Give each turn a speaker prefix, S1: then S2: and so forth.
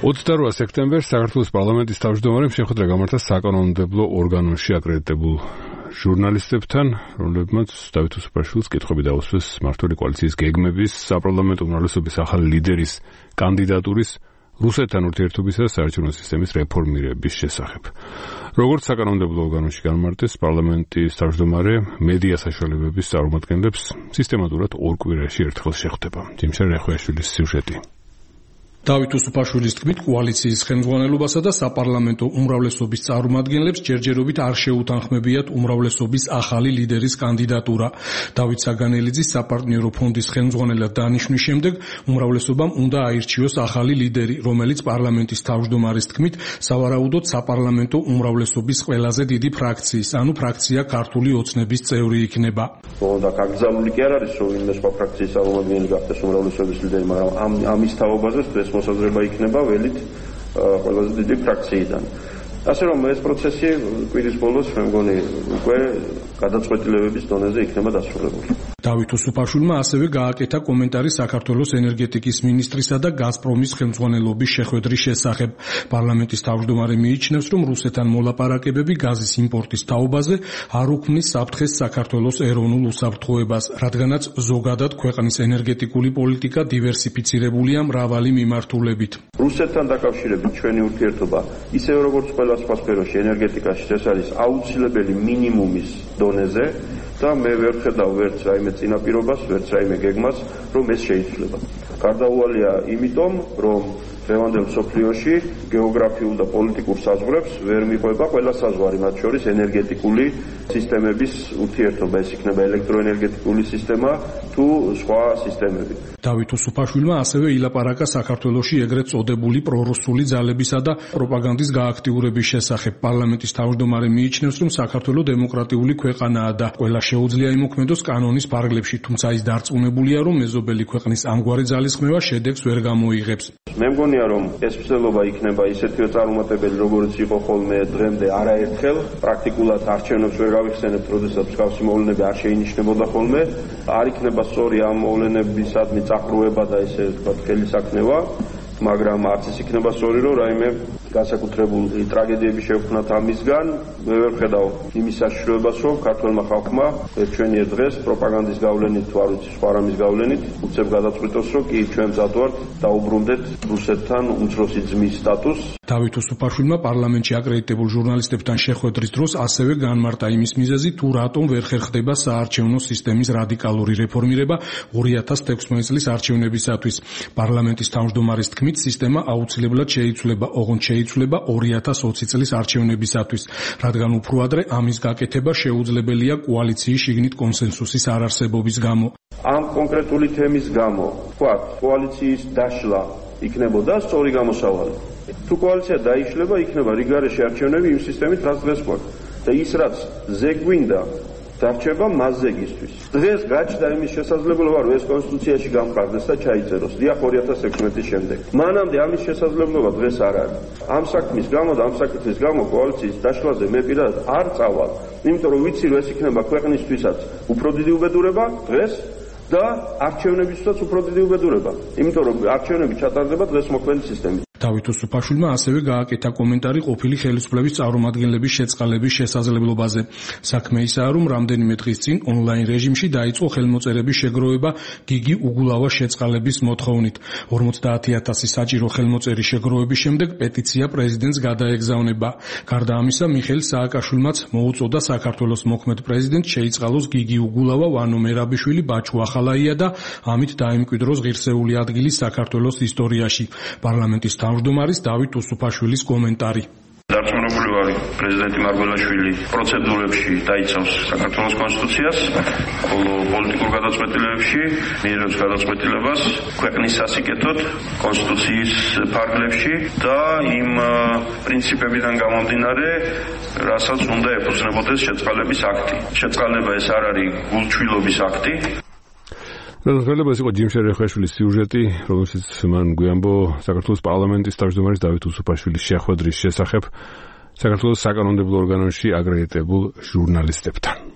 S1: 28 სექტემბერს საქართველოს პარლამენტის თავმჯდომარემ შეხვედრა გამართა საკანონმდებლო ორგანოში აკრედიტებულ ჟურნალისტებთან, რომლებმაც დავით უსუფაშვილს კითხვები დაუსვეს მმართველი კოალიციის გეგმების, საპარლამენტო უმრავლესობის ახალი ლიდერის კანდიდატურის, რუსეთთან ურთიერთობისა და საარჩევნო სისტემის რეფორმირების შესახებ. როგორც საკანონმდებლო ორგანოში განმარტეს, პარლამენტის თავმჯდომარე მედია საშუალებების წარმომადგენლებს სისტემატურად ორ კვირაში ერთხელ შეხვდება. ჯიმშარ რეხვეაშვილის სიუჟეტი.
S2: დავით უსუფაშვილის თქმით, კოალიციის ხელმძღვანელობასა და საპარლამენტო უმრავლესობის წარმომადგენლებს ჯერჯერობით არ შეუთანხმებიათ უმრავლესობის ახალი ლიდერის კანდიდატურა. დავით საგანელიძის საპარტნიორო ფონდის ხელმძღვანელად დანიშვნის შემდეგ უმრავლესობამ უნდა აირჩიოს ახალი ლიდერი, რომელიც პარლამენტის თავმჯდომარის თქმით, სავარაუდოდ საპარლამენტო უმრავლესობის ყველაზე დიდი ფრაქციის, ანუ ფრაქცია ქართული ოცნების წევრი იქნება.
S3: და გაგზავნილი კი არ არის, რომ ვინმე სხვა ფრაქციის წარმომადგენელი გახდეს უმრავლესობის ლიდერი, მაგრამ ამის თაობაზე მოსაზრება იქნება ველით ყველაზე დიდი ფრაქციიდან. ასე რომ ეს პროცესი კვირის ბოლოს მე მგონი უკვე გადაწყვეტილებების დონეზე იქნება დასრულებული.
S2: დავით უსუფაშვილმა ასევე გააკეთა კომენტარი საქართველოს ენერგეტიკის მინისტრისა და გაზპრომის ხელმძღვანელობის შეხვედრის შესახებ. პარლამენტის თავმჯდომარე მიიჩნევს, რომ რუსეთთან მოლაპარაკებები გაზის იმპორტის თაობაზე არ უქმნის საფრთხეს საქართველოს ეროვნულ უსაფრთხოებას, რადგანაც ზოგადად ქვეყნის ენერგეტიკული პოლიტიკა დივერსიფიცირებულია მრავალი მიმართულებით.
S3: რუსეთთან დაკავშირებით ჩვენი ურთიერთობა, ისევე როგორც ყველა სხვა სფეროში ენერგეტიკაში, ეს არის აუცილებელი მინიმუმის დონეზე. და მე ვერ ხედავ ვერც რაიმე წინაპირობას, ვერც რაიმე გეგმას, რომ ეს შეიცვლება. გარდაუვალია იმიტომ, რომ დღევანდელ მსოფლიოში გეოგრაფიულ და პოლიტიკურ საზღვრებს ვერ მიყვება ყველა საზღვარი, მათ შორის ენერგეტიკული სისტემების ურთიერთობა, ეს იქნება ელექტროენერგეტიკული სისტემა თუ სხვა სისტემები.
S2: დავით უსუფაშვილმა ასევე ილაპარაკა საქართველოში ეგრეთ წოდებული პრორუსული ძალებისა და პროპაგანდის გააქტიურების შესახებ. პარლამენტის თავმჯდომარე მიიჩნევს, რომ საქართველო დემოკრატიული ქვეყანაა და ყველა შეუძლია იმოქმედოს კანონის ფარგლებში, თუმცა ის დარწმუნებულია, რომ მეზობელი ქვეყნის ამგვარი ძალისხმევა შედეგს ვერ გამოიღებს.
S3: მე მგონია, რომ ეს მცდელობა იქნება ისეთივე წარუმატებელი, როგორც იყო ხოლმე დღემდე არაერთხელ. პრაქტიკულად არჩევნებს ვერ გავიხსენებთ, როდესაც მსგავსი მოვლენები არ შეინიშნებოდა ხოლმე. არ იქნება სწორი ამ მოვლენებისადმი წაყრუება და ესე ვთქვათ ხელისაქნევა, მაგრამ არც ის იქნება სწორი, რომ რაიმე განსაკუთრებული ტრაგედიები შევქმნათ ამისგან. მე ვერ ხედავ იმის საშიშროებას, რომ ქართველმა ხალხმა ჩვენიერ დღეს პროპაგანდის გავლენით თუ არ ვიცი სხვა რამის გავლენით უცებ გადაწყვიტოს, რომ კი ჩვენ მზად ვართ დაუბრუნდეთ რუსეთთან უმცროსი ძმის სტატუსს.
S2: დავით უსუფაშვილმა პარლამენტში აკრედიტებულ ჟურნალისტებთან შეხვედრის დროს ასევე განმარტა იმის მიზეზი, თუ რატომ ვერ ხერხდება საარჩევნო სისტემის რადიკალური რეფორმირება 2016 წლის არჩევნებისათვის. პარლამენტის თავმჯდომარის თქმით, სისტემა აუცილებლად შეიცვლება, ოღონდ შეიცვლება 2020 წლის არჩევნებისათვის, რადგან უფრო ადრე ამის გაკეთება შეუძლებელია კოალიციის შიგნით კონსენსუსის არარსებობის გამო.
S3: ამ კონკრეტული თემის გამო, ვთქვათ, კოალიციის დაშლა იქნებოდა სწორი გამოსავალი. თუ კოალიცია დაიშლება, იქნება რიგარეში არჩევნები იმ სისტემით, რაც დღეს გვაქვს. და ის რაც ზეგვინდა დარჩება მას ზეგისთვის. დღეს გაჩნდა იმის შესაძლებლობა, რომ ეს კონსტიტუციაში გამყარდეს და ჩაიწეროს. დიახ 2016 შემდეგ. მანამდე ამის შესაძლებლობა დღეს არ არის. ამ საქმის გამო და ამ საკითხის გამო კოალიციის დაშლაზე მე პირადად არ წავალ, იმიტომ რომ ვიცი, რომ ეს იქნება ქვეყნისთვისაც უფრო დიდი უბედურება დღეს და არჩევნებისთვისაც უფრო დიდი უბედურება. იმიტომ რომ არჩევნები ჩატარდება დღეს მოქმედი სისტემით.
S2: დავით უსუფაშვილმა ასევე გააკეთა კომენტარი ყოფილი ხელისუფლების წარმომადგენლების შეწყალების შესაძლებლობაზე. საქმე ისაა, რომ რამდენიმე დღის წინ ონლაინ რეჟიმში დაიწყო ხელმოწერების შეგროვება გიგი უგულავას შეწყალების მოთხოვნით. 50,000 საჭირო ხელმოწერის შეგროვების შემდეგ პეტიცია პრეზიდენტს გადაეგზავნება. გარდა ამისა, მიხეილ სააკაშვილმაც მოუწოდა საქართველოს მოქმედ პრეზიდენტს შეიწყალოს გიგი უგულავა, ვანო მერაბიშვილი, ბაჩუ ახალაია და ამით დაიმკვიდროს ღირსეული ადგილი საქართველოს ისტორიაში. პარლამენტის თავმჯდომარის დავით უსუფაშვილის კომენტარი.
S3: დარწმუნებული ვარ, პრეზიდენტი მარგველაშვილი პროცედურებში დაიცავს საქართველოს კონსტიტუციას, ხოლო პოლიტიკურ გადაწყვეტილებებში მიიღებს გადაწყვეტილებას ქვეყნის სასიკეთოდ კონსტიტუციის ფარგლებში და იმ პრინციპებიდან გამომდინარე, რასაც უნდა ეფუძნებოდეს შეწყალების აქტი. შეწყალება ეს არ არის გულჩვილობის აქტი.
S1: ეს იყო ჯიმშარ რეხვეაშვილის სიუჟეტი, რომელშიც მან გვიამბო საქართველოს პარლამენტის თავმჯდომარის დავით უსუფაშვილის შეხვედრის შესახებ საქართველოს საკანონმდებლო ორგანოში აკრედიტებულ ჟურნალისტებთან.